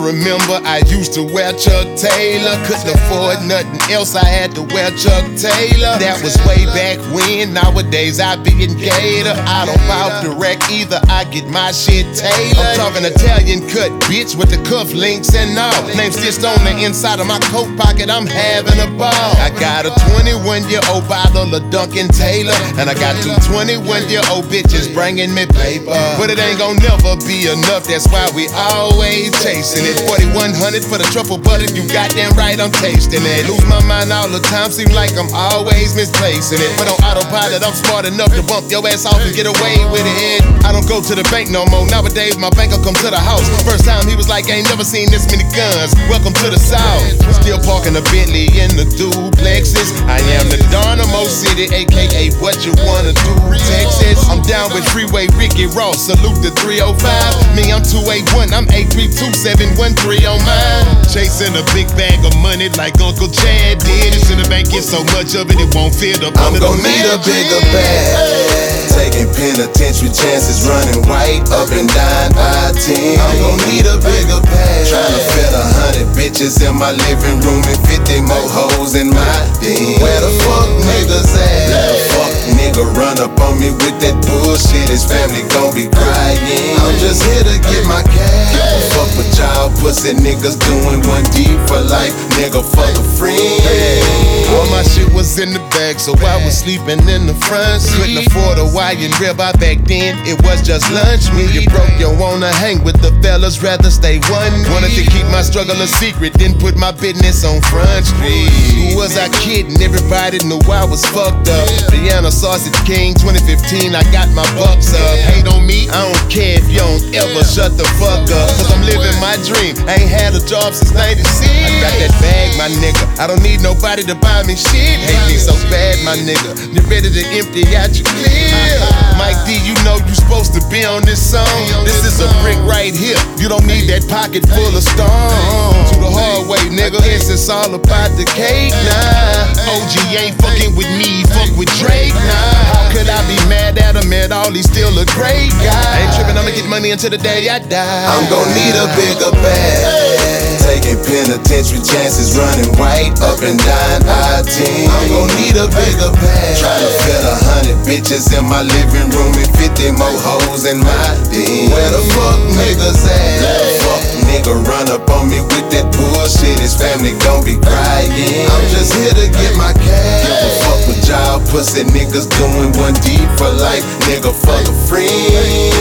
remember I used to wear Chuck Taylor. Couldn't afford nothing else, I had to wear Chuck Taylor. That was way back when, nowadays I be in Gator. I don't buy direct either, I get my shit tailored. I'm talking Italian cut, bitch, with the cuff links and all. Name stitched on the inside of my coat pocket, I'm having a ball. I got a 21-year-old bottle of Duncan Taylor, and I got two 21-year-old bitches bringing me paper. But it ain't gon' never be enough, that's why we always chasing it. 4100 for the truffle butter, you goddamn right I'm tasting it. Lose my mind all the time, seem like I'm always misplacing it. But on autopilot, I'm smart enough to bump your ass off and get away with it. I don't go to the bank no more, nowadays my banker come to the house. First time he was like, ain't never seen this many guns, welcome to the South. Still parking a Bentley in the duplexes. I am the Don of Mo City, aka what you wanna do, Texas. I'm down with Freeway Ricky Ross, salute the 305. Me, I'm 281, I'm 832-713 on mine. Chasing a big bag of money like Uncle Chad did. It's in the bank, get so much of it, it won't fit up I'm under the gon' need a bigger bag. Taking penitentiary chances, running white up and down I-10. I'm gon' need a bigger bag. Tryna fit 100 bitches in my living room and 50 more hoes in my den. Where the fuck niggas at? Let a fuck nigga run up on me with that bullshit, his family gon' be crying. I'm just here to get my cash. Fuck with y'all pussy niggas doing 1D for life, nigga fuck a friend. All my shit was in the bag, so I was sleeping in the front. Couldn't afford a wire and ribeye back then, it was just lunch. When you broke, you wanna hang with the fellas, rather stay one. Wanted to keep my struggle a secret, then put my business on Front Street. Who was I kidding? Everybody knew I was fucked up. Vienna Sausage King 2015, I got my bucks up. Hate on me, I don't care if you don't ever shut the fuck up. Cause I'm living my dream, I ain't had a job since 96. I got that bag, my nigga, I don't need nobody to buy me shit. Hate me so bad, my nigga, you ready to empty out your clip. Mike D, you know you supposed to be on this song. This is a brick right here, you don't need that pocket full of stones. To the hard way, nigga, yes, it's all about the cake now. OG ain't fucking with me, fuck with Drake now. How could I be mad at him at all, he's still a great guy. Ain't tripping, I'ma get money until the day I die. I'm gon' need a bigger bag. Taking penitentiary chances, running white up and down I-10. I'm gon' need a bigger bag. Tryna fit 100 bitches in my living room and 50 more hoes in my den. Where the fuck niggas at? Let a fuck nigga run up on me with that bullshit, his family gon' be crying. I'm just here to get my cash. Fuck with y'all pussy niggas doing 1D for life, nigga fuck a friend.